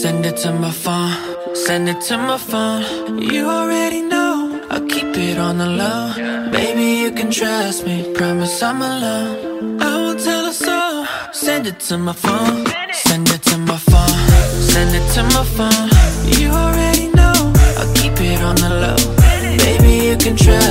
Send it to my phone, send it to my phone. You already know, I'll keep it on the low. Baby, you can trust me, promise I'm alone. I won't tell a soul. Send it to my phone, send it to my phone, send it to my phone. You already know, I'll keep it on the low. Baby, you can trust me.